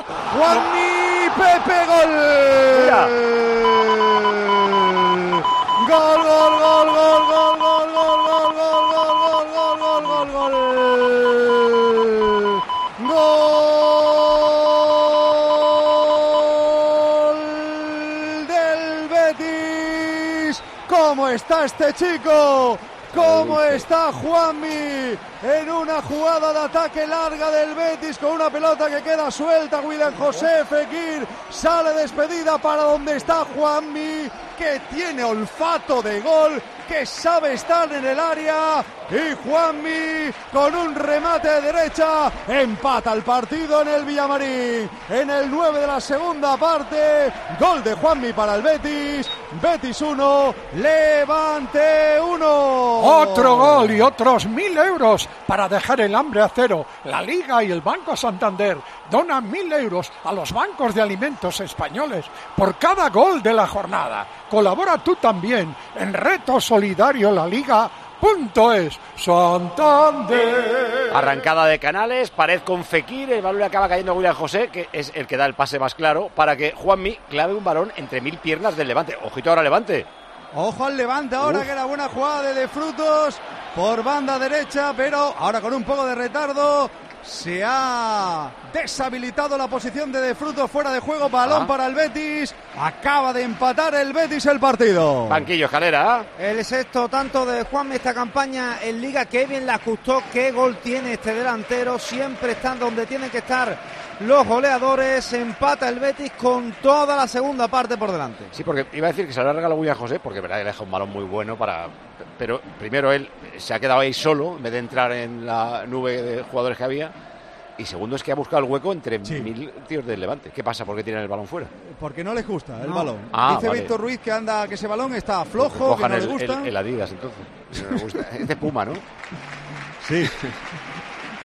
Juanmi, Pepe, gol. Mira. Gol, gol, gol, gol, gol, gol, gol, gol, gol, gol, gol, gol, gol, gol, gol. Gol del Betis. ¿Cómo está este chico? ¿Cómo está Juanmi? En una jugada de ataque larga del Betis con una pelota que queda suelta. William José Fekir sale despedida para donde está Juanmi, que tiene olfato de gol, que sabe estar en el área, y Juanmi con un remate de derecha empata el partido en el Villamarín en el 9 de la segunda parte. Gol de Juanmi para el Betis. Betis 1, Levante 1. Otro gol y otros 1.000 euros para dejar el hambre a cero. La Liga y el Banco Santander donan 1.000 euros a los bancos de alimentos españoles por cada gol de la jornada. Colabora tú también en Reto Solidario La Liga.es. Santander. Arrancada de Canales, pared con Fekir, el balón le acaba cayendo a William José, que es el que da el pase más claro, para que Juanmi clave un balón entre 1.000 piernas del Levante. Ojito ahora Levante. Ojo al Levante ahora, que era buena jugada de Frutos por banda derecha, pero ahora con un poco de retardo se ha deshabilitado la posición de Frutos, fuera de juego, balón para el Betis. Acaba de empatar el Betis el partido. Banquillo, Escalera. El sexto tanto de Juanmi esta campaña en Liga, que bien la ajustó, qué gol tiene este delantero, siempre están donde tienen que estar los goleadores. Empata el Betis con toda la segunda parte por delante. Sí, porque iba a decir que se lo ha regalado William José, porque verdad que le deja un balón muy bueno para... Pero primero él se ha quedado ahí solo, en vez de entrar en la nube de jugadores que había. Y segundo es que ha buscado el hueco entre 1.000 tíos del Levante. ¿Qué pasa? ¿Por qué tiran el balón fuera? Porque no les gusta el balón. Dice vale. Víctor Ruiz que anda, que ese balón está flojo, que no le gusta. El Adidas, entonces. No le gusta. Es de Puma, ¿no? Sí.